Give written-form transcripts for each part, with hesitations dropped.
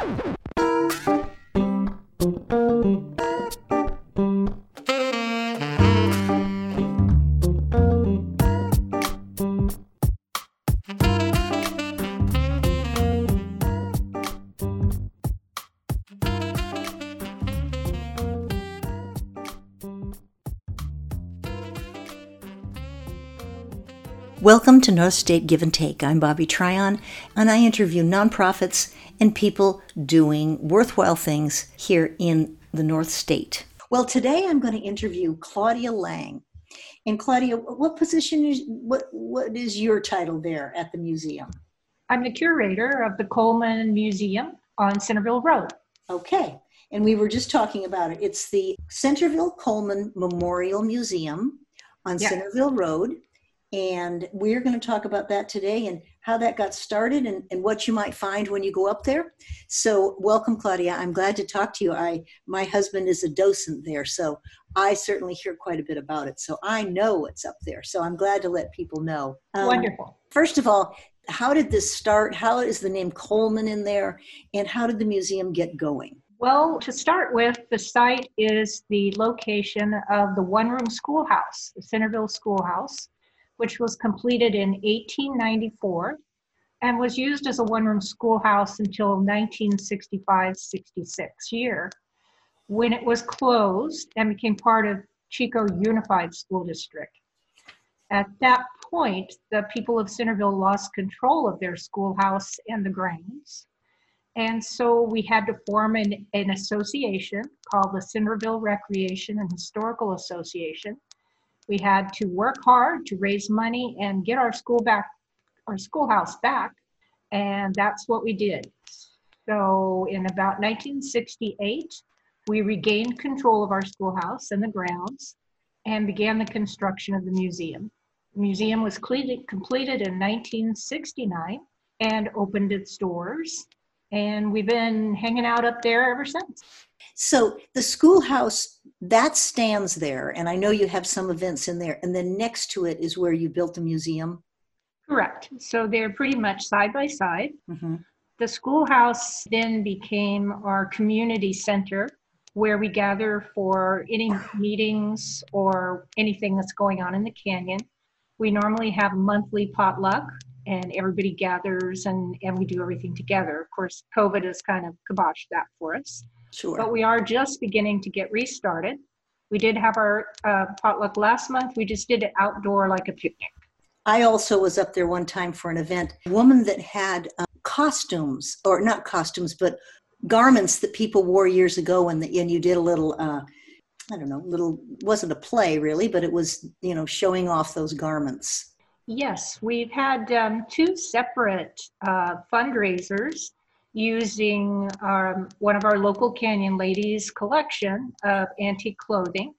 Welcome to North State Give and Take. I'm Bobby Tryon, and I interview nonprofits and people doing worthwhile things here in the North State. Well, today I'm going to interview Claudia Lang. And Claudia, what position is what is your title there at the museum? I'm the curator of the Coleman Museum on Centerville Road. Okay, and we were just talking about it. It's the Centerville Coleman Memorial Museum on Centerville Road. And we're going to talk about that today and how that got started and what you might find when you go up there. So welcome, Claudia. I'm glad to talk to you. My husband is a docent there, so I certainly hear quite a bit about it. So I know what's up there. So I'm glad to let people know. Wonderful. First of all, how did this start? How is the name Coleman in there? And how did the museum get going? Well, to start with, the site is the location of the one-room schoolhouse, the Centerville Schoolhouse, which was completed in 1894 and was used as a one-room schoolhouse until 1965-66 year, when it was closed and became part of Chico Unified School District. At that point, the people of Centerville lost control of their schoolhouse and the grounds. And so we had to form an association called the Centerville Recreation and Historical Association. We had to work hard to raise money and get our schoolhouse back, and that's what we did. So in about 1968, we regained control of our schoolhouse and the grounds and began the construction of the museum. The museum was completed in 1969 and opened its doors, and we've been hanging out up there ever since. So the schoolhouse, that stands there, and I know you have some events in there, and then next to it is where you built the museum? Correct. So they're pretty much side by side. Mm-hmm. The schoolhouse then became our community center where we gather for any meetings or anything that's going on in the canyon. We normally have monthly potluck, and everybody gathers and we do everything together. Of course, COVID has kind of kiboshed that for us. Sure. But we are just beginning to get restarted. We did have our potluck last month. We just did it outdoor like a picnic. I also was up there one time for an event. A woman that had costumes, or not costumes, but garments that people wore years ago, and you did a little, wasn't a play really, but it was, showing off those garments. Yes, we've had two separate fundraisers using one of our local Canyon ladies' collection of antique clothing.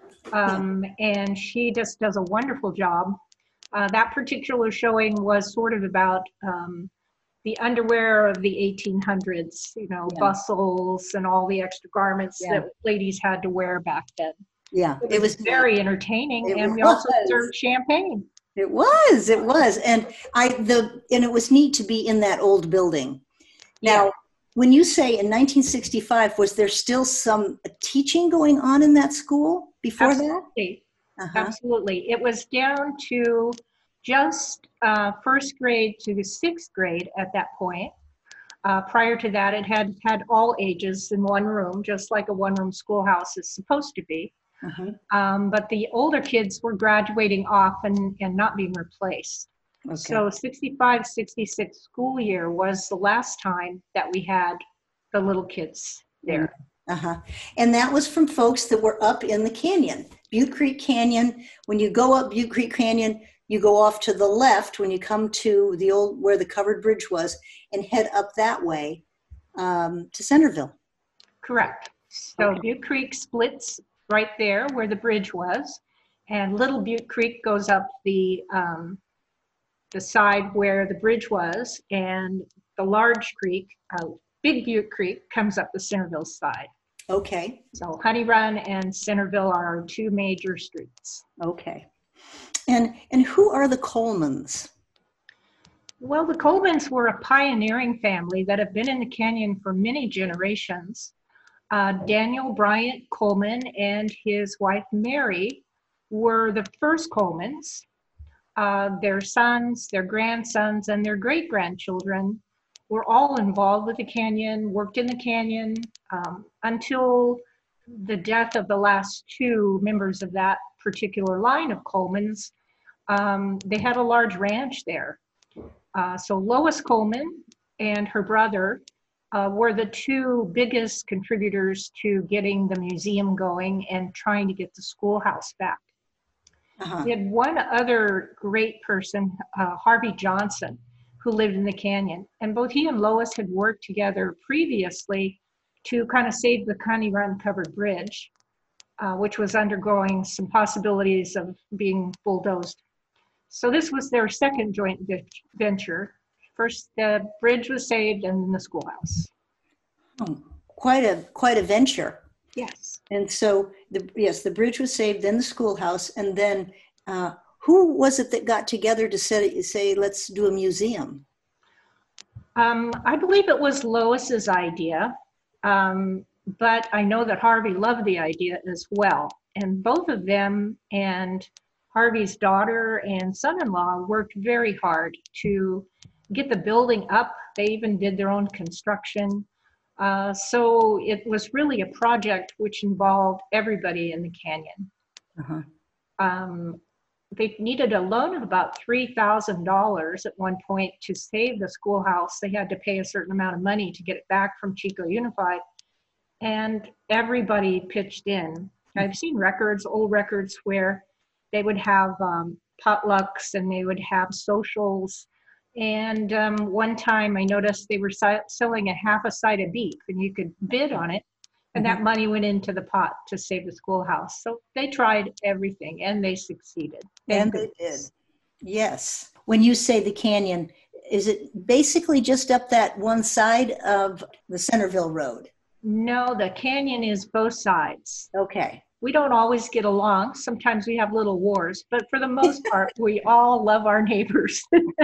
And she just does a wonderful job. That particular showing was sort of about the underwear of the 1800s, bustles and all the extra garments that ladies had to wear back then. Yeah, it was very entertaining, and we also served champagne. It was, and it was neat to be in that old building. Now, when you say in 1965, was there still some teaching going on in that school before Absolutely. that? Uh-huh. Absolutely. It was down to just first grade to the sixth grade at that point. Prior to that, it had all ages in one room, just like a one-room schoolhouse is supposed to be. Uh-huh. But the older kids were graduating off and not being replaced. Okay. So 65-66 school year was the last time that we had the little kids there. Uh-huh. And that was from folks that were up in the canyon, Butte Creek Canyon. When you go up Butte Creek Canyon, you go off to the left when you come to the old, where the covered bridge was, and head up that way to Centerville. Correct. So Butte Creek splits right there where the bridge was, and Little Butte Creek goes up the side where the bridge was, and the large creek, Big Butte Creek, comes up the Centerville side. Okay. So Honey Run and Centerville are our two major streets. Okay. And who are the Colemans? Well, the Colemans were a pioneering family that have been in the canyon for many generations. Daniel Bryant Coleman and his wife Mary were the first Colemans. Their sons, their grandsons, and their great-grandchildren were all involved with the canyon, worked in the canyon until the death of the last two members of that particular line of Colemans. They had a large ranch there. So Lois Coleman and her brother were the two biggest contributors to getting the museum going and trying to get the schoolhouse back. We had one other great person, Harvey Johnson, who lived in the canyon. And both he and Lois had worked together previously to kind of save the Honey Run Covered Bridge, which was undergoing some possibilities of being bulldozed. So this was their second joint venture. First, the bridge was saved and then the schoolhouse. Oh, quite a venture. Yes. And so, the bridge was saved, then the schoolhouse, and then who was it that got together to say, let's do a museum? I believe it was Lois's idea, but I know that Harvey loved the idea as well. And both of them and Harvey's daughter and son-in-law worked very hard to get the building up. They even did their own construction. So it was really a project which involved everybody in the canyon. They needed a loan of about $3,000 at one point to save the schoolhouse. They had to pay a certain amount of money to get it back from Chico Unified, and everybody pitched in. I've seen records, old records, where they would have potlucks and they would have socials. And one time I noticed they were selling a half a side of beef, and you could bid on it, and that money went into the pot to save the schoolhouse. So they tried everything, and they succeeded. And they did. Yes. When you say the canyon, is it basically just up that one side of the Centerville Road? No, the canyon is both sides. Okay. We don't always get along. Sometimes we have little wars, but for the most part, we all love our neighbors.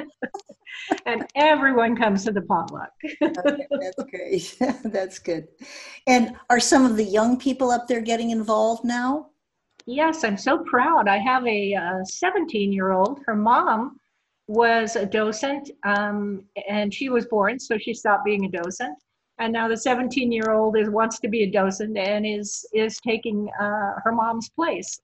And everyone comes to the potluck. Okay, that's great. That's good. And are some of the young people up there getting involved now? Yes, I'm so proud. I have a 17-year-old. Her mom was a docent, and she was bored, so she stopped being a docent. And now the 17-year-old wants to be a docent and is taking her mom's place.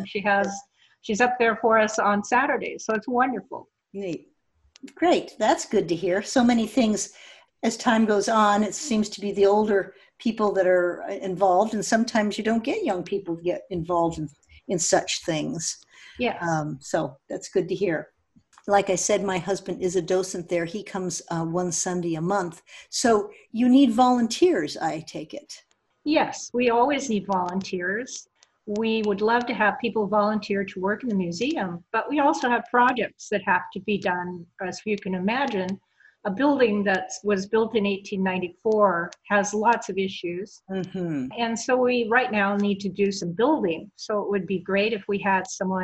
She's up there for us on Saturdays, so it's wonderful. Neat. Great. That's good to hear. So many things, as time goes on, it seems to be the older people that are involved, and sometimes you don't get young people to get involved in such things. Yeah. So that's good to hear. Like I said, my husband is a docent there. He comes one Sunday a month. So you need volunteers, I take it. Yes, we always need volunteers. We would love to have people volunteer to work in the museum, but we also have projects that have to be done. As you can imagine, a building that was built in 1894 has lots of issues. And so we right now need to do some building. So it would be great if we had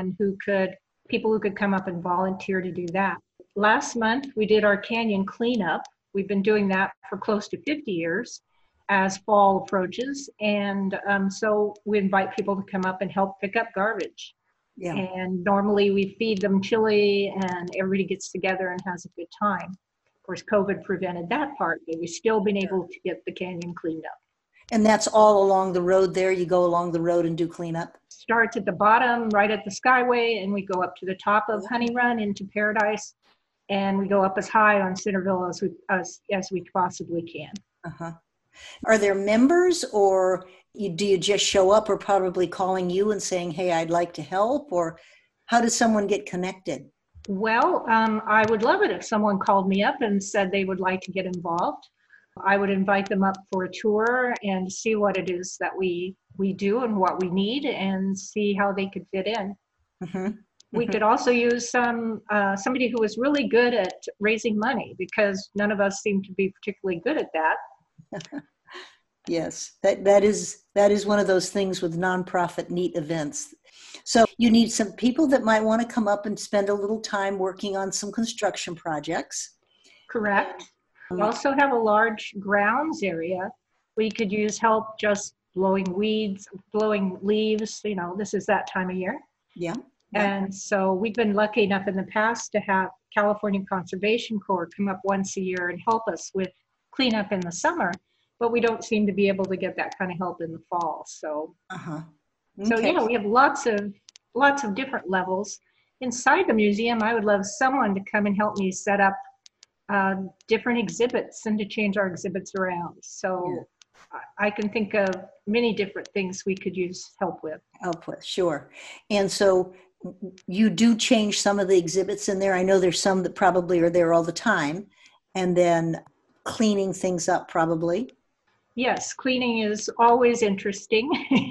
people who could come up and volunteer to do that. Last month, we did our canyon cleanup. We've been doing that for close to 50 years as fall approaches. And so we invite people to come up and help pick up garbage. Yeah. And normally we feed them chili and everybody gets together and has a good time. Of course, COVID prevented that part, but we've still been able to get the canyon cleaned up. And that's all along the road there? You go along the road and do cleanup? Starts at the bottom, right at the Skyway, and we go up to the top of Honey Run into Paradise, and we go up as high on Centerville as we possibly can. Are there members, or do you just show up, or probably calling you and saying, hey, I'd like to help, or how does someone get connected? Well, I would love it if someone called me up and said they would like to get involved. I would invite them up for a tour and see what it is that we do and what we need, and see how they could fit in. We could also use somebody who was really good at raising money, because none of us seem to be particularly good at that. Yes, that is one of those things with nonprofit neat events. So you need some people that might want to come up and spend a little time working on some construction projects. Correct. We also have a large grounds area. We could use help just blowing weeds, blowing leaves. This is that time of year. Yeah. And so we've been lucky enough in the past to have California Conservation Corps come up once a year and help us with cleanup in the summer, but we don't seem to be able to get that kind of help in the fall. So, Okay. we have lots of different levels. Inside the museum, I would love someone to come and help me set up different exhibits and to change our exhibits around. So I can think of many different things we could use help with. Sure. And so you do change some of the exhibits in there. I know there's some that probably are there all the time, and then cleaning things up probably. Yes, cleaning is always interesting.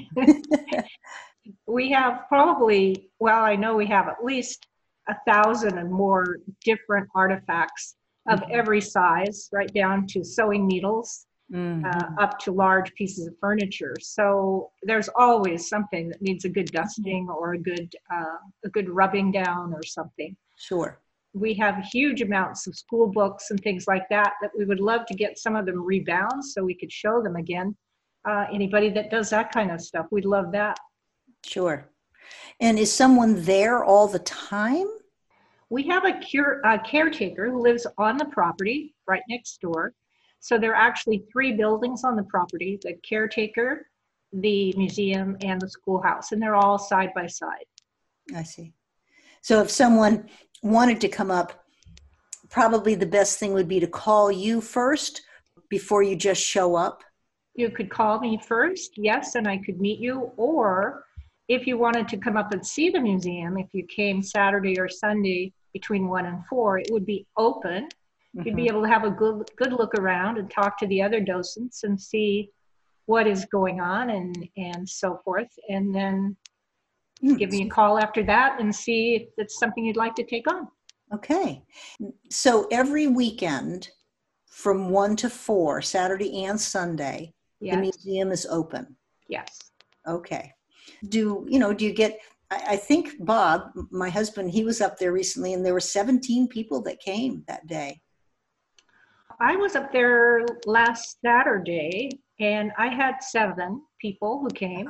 We have probably, I know we have at least 1,000 and more different artifacts of every size, right down to sewing needles, up to large pieces of furniture. So there's always something that needs a good dusting or a good rubbing down or something. Sure. We have huge amounts of school books and things like that we would love to get some of them rebound so we could show them again. Anybody that does that kind of stuff, we'd love that. Sure. And is someone there all the time? We have a caretaker who lives on the property right next door. So there are actually 3 buildings on the property, the caretaker, the museum, and the schoolhouse, and they're all side by side. I see. So if someone wanted to come up, probably the best thing would be to call you first before you just show up. You could call me first, yes, and I could meet you. Or if you wanted to come up and see the museum, if you came Saturday or Sunday between 1 and 4, it would be open. You'd be able to have a good look around and talk to the other docents and see what is going on and so forth. And then give me a call after that and see if it's something you'd like to take on. Okay. So every weekend from 1 to 4, Saturday and Sunday, the museum is open. Yes. Okay. Do you get, I think Bob, my husband, he was up there recently and there were 17 people that came that day. I was up there last Saturday and I had 7 people who came.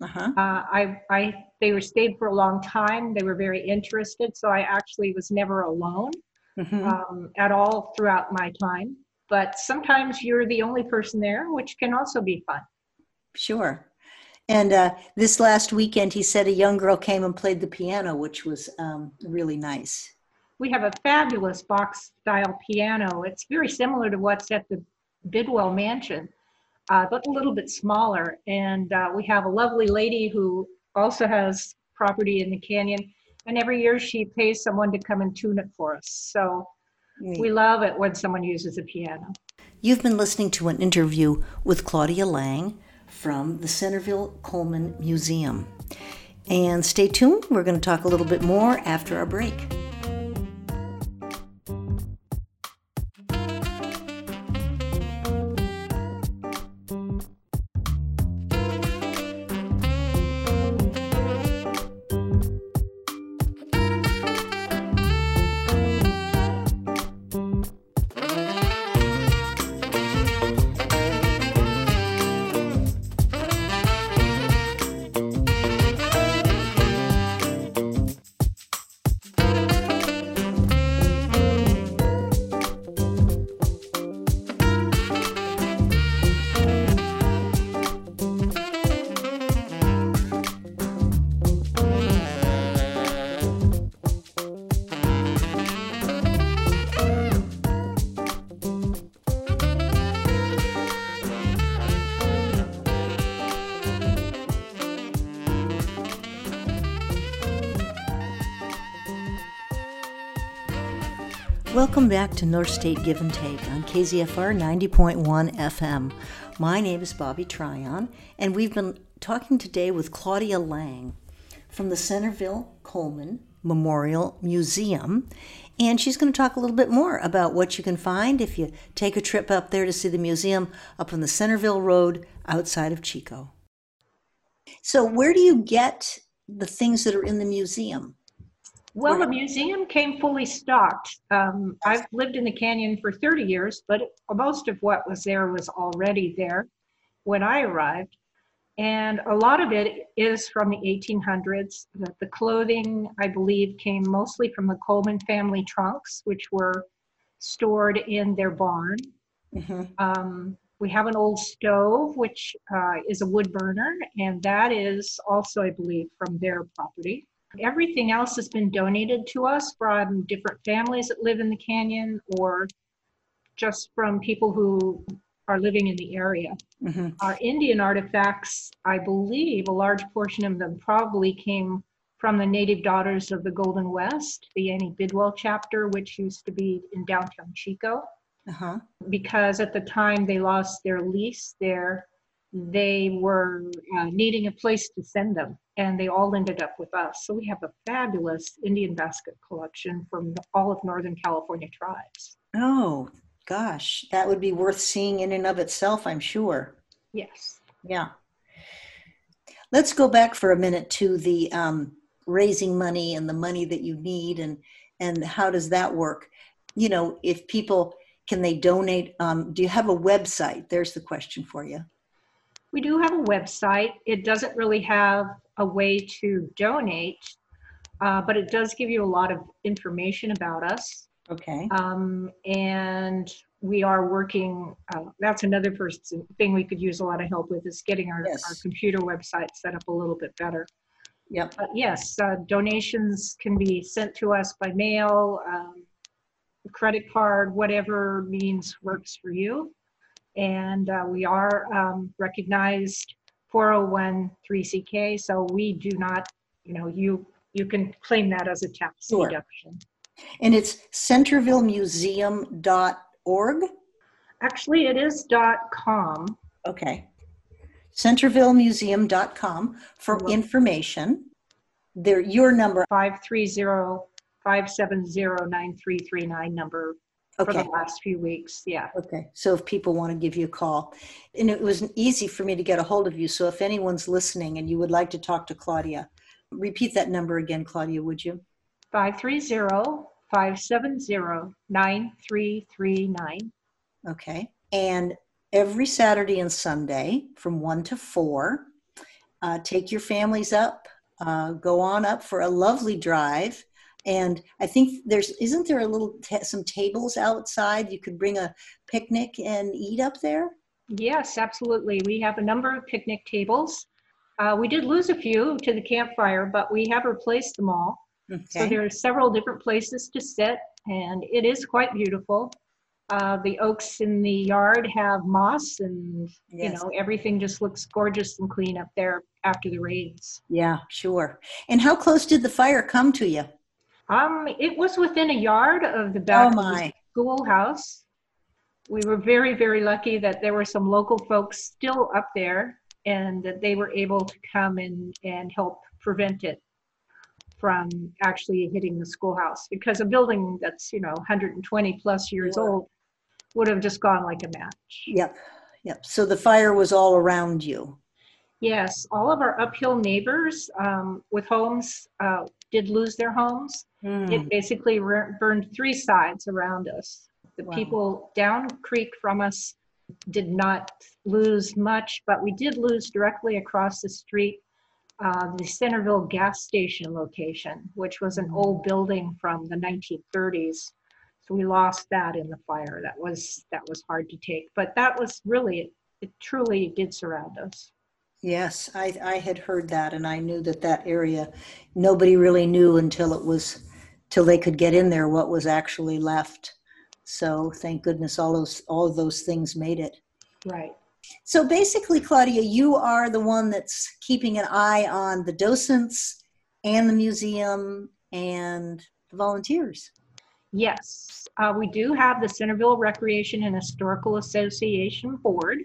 They stayed for a long time. They were very interested. So I actually was never alone at all throughout my time. But sometimes you're the only person there, which can also be fun. Sure. And this last weekend, he said a young girl came and played the piano, which was really nice. We have a fabulous box-style piano. It's very similar to what's at the Bidwell Mansion, but a little bit smaller. And we have a lovely lady who also has property in the canyon. And every year she pays someone to come and tune it for us. So we love it when someone uses a piano. You've been listening to an interview with Claudia Lang from the Centerville Coleman Museum. And stay tuned. We're going to talk a little bit more after our break. Welcome back to North State Give and Take on KZFR 90.1 FM. My name is Bobby Tryon, and we've been talking today with Claudia Lang from the Centerville Coleman Memorial Museum, and she's going to talk a little bit more about what you can find if you take a trip up there to see the museum up on the Centerville Road outside of Chico. So where do you get the things that are in the museum? Well, the museum came fully stocked. I've lived in the canyon for 30 years, but most of what was there was already there when I arrived. And a lot of it is from the 1800s. The clothing, I believe, came mostly from the Coleman family trunks, which were stored in their barn. We have an old stove, which is a wood burner, and that is also, I believe, from their property. Everything else has been donated to us from different families that live in the canyon or just from people who are living in the area. Our Indian artifacts, I believe a large portion of them probably came from the Native Daughters of the Golden West, the Annie Bidwell chapter, which used to be in downtown Chico. Because at the time they lost their lease there, they were needing a place to send them, and they all ended up with us. So we have a fabulous Indian basket collection from all of Northern California tribes. Oh, gosh, that would be worth seeing in and of itself, I'm sure. Yes. Yeah. Let's go back for a minute to the raising money and the money that you need, and how does that work? You know, if people, can they donate? Do you have a website? There's the question for you. We do have a website. It doesn't really have a way to donate, but it does give you a lot of information about us. Okay. And we are working, that's another thing we could use a lot of help with, is getting our computer website set up a little bit better. Yep. But yes, donations can be sent to us by mail, credit card, whatever means works for you. And we are recognized 401(c)(3) so we do not, you can claim that as a tax deduction. And it's centervillemuseum.org? Actually, it is .com. Okay. centervillemuseum.com for information. Your number. 530-570-9339 number. For the last few weeks, yeah. Okay, so if people want to give you a call. And it was easy for me to get a hold of you, so if anyone's listening and you would like to talk to Claudia, repeat that number again, Claudia, would you? 530-570-9339. Okay, and every Saturday and Sunday from 1 to 4, take your families up, go on up for a lovely drive. And I think isn't there a little, some tables outside? You could bring a picnic and eat up there? Yes, absolutely. We have a number of picnic tables. We did lose a few to the campfire, but we have replaced them all. Okay. So there are several different places to sit, and it is quite beautiful. The oaks in the yard have moss, and everything just looks gorgeous and clean up there after the rains. Yeah, sure. And how close did the fire come to you? It was within a yard of the back of the schoolhouse. We were very, very lucky that there were some local folks still up there, and that they were able to come and help prevent it from actually hitting the schoolhouse, because a building that's 120 plus years old would have just gone like a match. Yep. So the fire was all around you. Yes, all of our uphill neighbors with homes did lose their homes. It basically burned 3 sides around us. The people down creek from us did not lose much, but we did lose directly across the street the Centerville gas station location, which was an old building from the 1930s. So we lost that in the fire. That was hard to take, but that was really, it truly did surround us. Yes, I had heard that, and I knew that area, nobody really knew until they could get in there what was actually left. So thank goodness all of those things made it. Right. So basically, Claudia, you are the one that's keeping an eye on the docents and the museum and the volunteers. Yes, we do have the Centerville Recreation and Historical Association Board,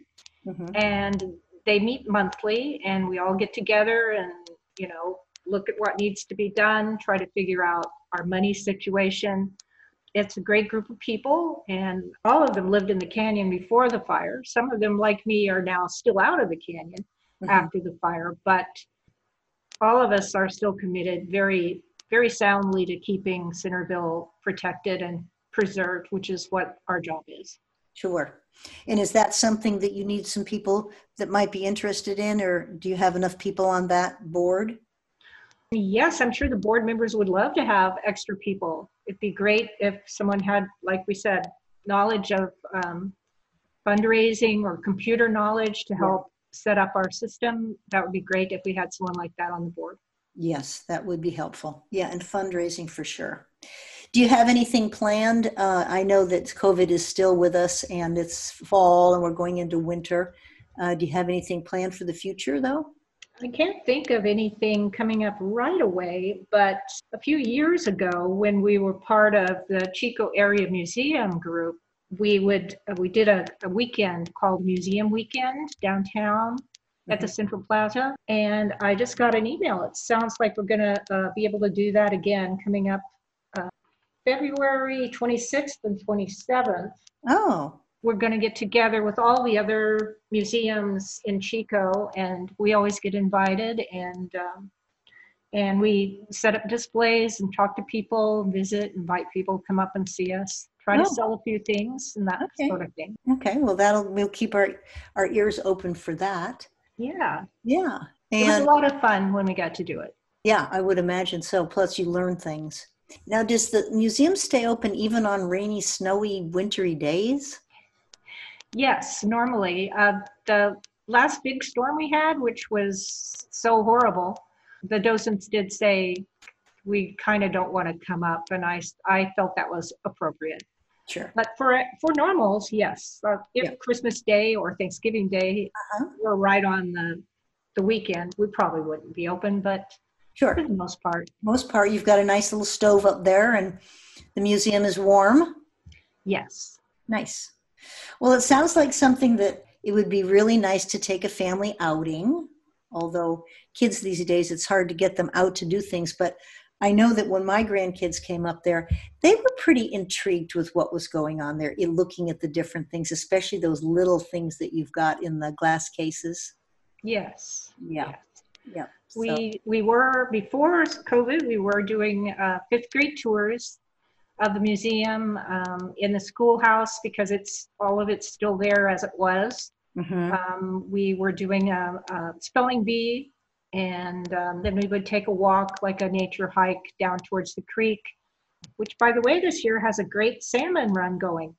and they meet monthly, and we all get together and, look at what needs to be done, try to figure out our money situation. It's a great group of people, and all of them lived in the canyon before the fire. Some of them, like me, are now still out of the canyon after the fire, but all of us are still committed very, very soundly to keeping Centerville protected and preserved, which is what our job is. Sure. And is that something that you need some people that might be interested in, or do you have enough people on that board? Yes, I'm sure the board members would love to have extra people. It'd be great if someone had, like we said, knowledge of fundraising or computer knowledge to help set up our system. That would be great if we had someone like that on the board. Yes, that would be helpful. Yeah, and fundraising for sure. Do you have anything planned? I know that COVID is still with us and it's fall and we're going into winter. Do you have anything planned for the future though? I can't think of anything coming up right away, but a few years ago when we were part of the Chico Area Museum Group, we did a weekend called Museum Weekend downtown at the Central Plaza, and I just got an email. It sounds like we're going to be able to do that again coming up February 26th and 27th. Oh, we're going to get together with all the other museums in Chico, and we always get invited, and we set up displays and talk to people, visit, invite people to come up and see us, try to sell a few things and that sort of thing. Okay, well we'll keep our ears open for that. Yeah. Yeah. And it was a lot of fun when we got to do it. Yeah, I would imagine so. Plus you learn things. Now, does the museum stay open even on rainy, snowy, wintry days? Yes, normally. The last big storm we had, which was so horrible, the docents did say, we kind of don't want to come up, and I felt that was appropriate. Sure. But for normals, yes. If Christmas Day or Thanksgiving Day were right on the weekend, we probably wouldn't be open, but sure. For the most part. Most part, you've got a nice little stove up there, and the museum is warm. Yes. Nice. Well, it sounds like something that it would be really nice to take a family outing, although kids these days, it's hard to get them out to do things. But I know that when my grandkids came up there, they were pretty intrigued with what was going on there, looking at the different things, especially those little things that you've got in the glass cases. Yes. Yeah. Yes. Yeah. We were, before COVID, we were doing fifth grade tours of the museum in the schoolhouse, because all of it's still there as it was. Mm-hmm. We were doing a spelling bee, and then we would take a walk, like a nature hike, down towards the creek, which, by the way, this year has a great salmon run going.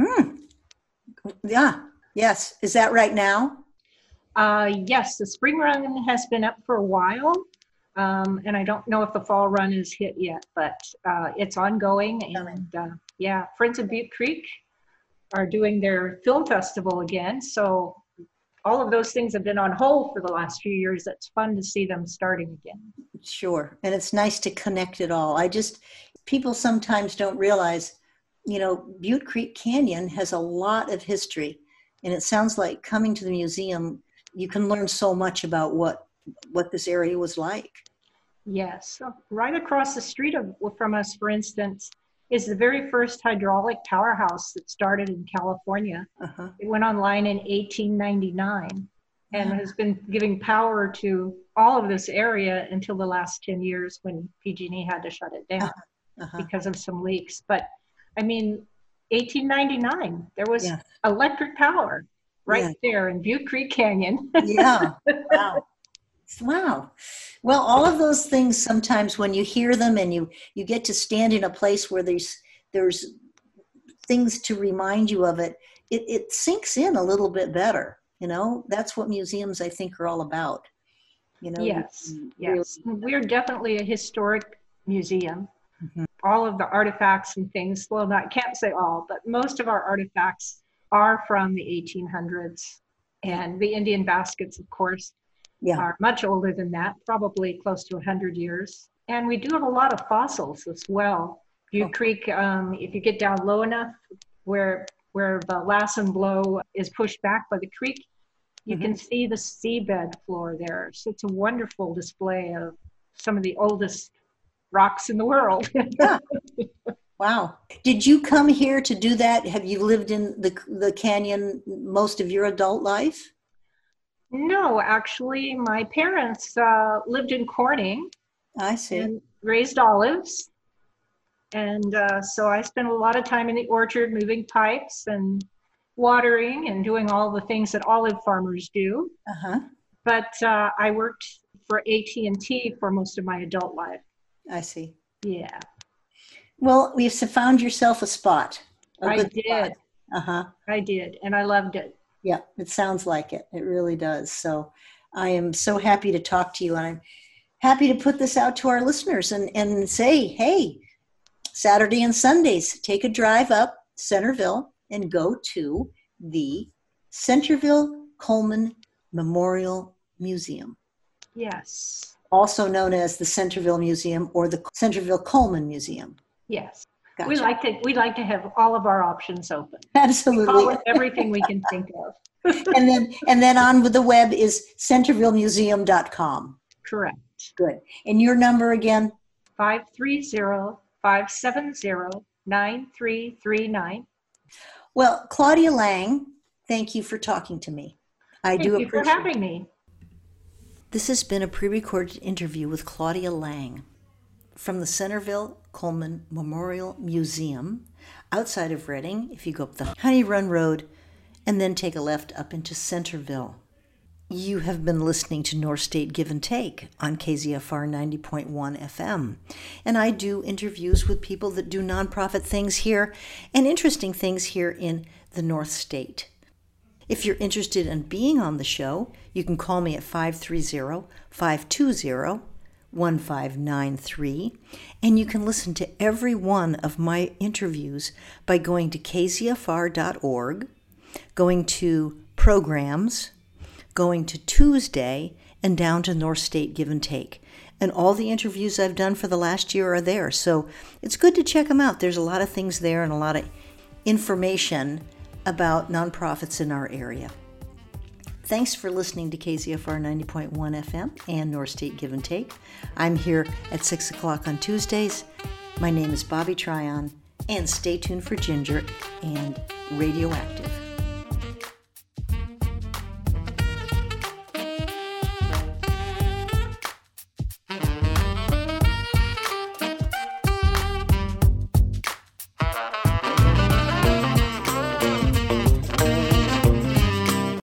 Yeah. Yes. Is that right now? Yes, the spring run has been up for a while. And I don't know if the fall run is hit yet, but it's ongoing. And Friends of Butte Creek are doing their film festival again. So all of those things have been on hold for the last few years. It's fun to see them starting again. Sure. And it's nice to connect it all. People sometimes don't realize, Butte Creek Canyon has a lot of history. And it sounds like coming to the museum, you can learn so much about what this area was like. Yes. So right across the street from us, for instance, is the very first hydraulic powerhouse that started in California. It went online in 1899 and has been giving power to all of this area until the last 10 years when PG&E had to shut it down because of some leaks. But I mean, 1899, there was electric power right there in Butte Creek Canyon. Yeah. Wow. Wow. Well, all of those things, sometimes when you hear them and you get to stand in a place where there's things to remind you of it, it sinks in a little bit better. That's what museums, I think, are all about. Yes. Yes. We're definitely a historic museum. Mm-hmm. All of the artifacts and things, well, I can't say all, but most of our artifacts are from the 1800s, and the Indian baskets, of course, are much older than that, probably close to 100 years. And we do have a lot of fossils as well. Butte Creek, if you get down low enough where the Lassen Blow is pushed back by the creek, you can see the seabed floor there. So it's a wonderful display of some of the oldest rocks in the world. Wow. Did you come here to do that? Have you lived in the canyon most of your adult life? No, actually, my parents lived in Corning I see. and raised olives. And so I spent a lot of time in the orchard moving pipes and watering and doing all the things that olive farmers do. Uh-huh. But I worked for AT&T for most of my adult life. I see. Yeah, Well, you've found yourself a spot, a I good did. spot. Uh-huh. I did, and I loved it. Yeah, it sounds like it. It really does. So I am so happy to talk to you, and I'm happy to put this out to our listeners and say, hey, Saturday and Sundays, take a drive up Centerville and go to the Centerville Coleman Memorial Museum, Yes, also known as the Centerville Museum or the Centerville Coleman Museum. yes. Gotcha. We like to have all of our options open. Absolutely. Call it everything we can think of. and then on with the web is centervillemuseum.com. Correct. Good. And your number again? 530-570-9339. Well, Claudia Lang, thank you for talking to me. Thank you for having me. This has been a pre-recorded interview with Claudia Lang from the Centerville Coleman Memorial Museum outside of Reading. If you go up the Honey Run Road and then take a left up into Centerville. You have been listening to North State Give and Take on KZFR 90.1 FM. And I do interviews with people that do nonprofit things here and interesting things here in the North State. If you're interested in being on the show, you can call me at 530-520-1593. And you can listen to every one of my interviews by going to kzfr.org, going to Programs, going to Tuesday, and down to North State Give and Take. And all the interviews I've done for the last year are there. So it's good to check them out. There's a lot of things there and a lot of information about nonprofits in our area. Thanks for listening to KZFR 90.1 FM and North State Give and Take. I'm here at 6 o'clock on Tuesdays. My name is Bobby Tryon, and stay tuned for Ginger and Radioactive.